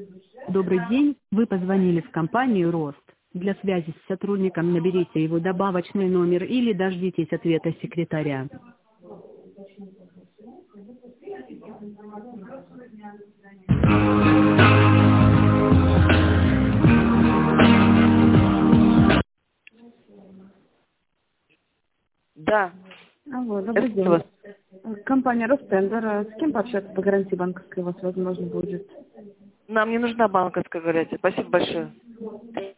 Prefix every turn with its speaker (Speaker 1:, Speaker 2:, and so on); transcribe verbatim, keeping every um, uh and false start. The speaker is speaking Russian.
Speaker 1: Добрый день, вы позвонили в компанию «Рост». Для связи с сотрудником наберите его добавочный номер или дождитесь ответа секретаря.
Speaker 2: Да.
Speaker 3: Алло, добрый
Speaker 2: Это
Speaker 3: день.
Speaker 2: вас.
Speaker 3: Компания Ростендер. С кем пообщаться по гарантии банковской у вас возможно будет?
Speaker 2: Нам не нужна банковская гарантия. Спасибо большое.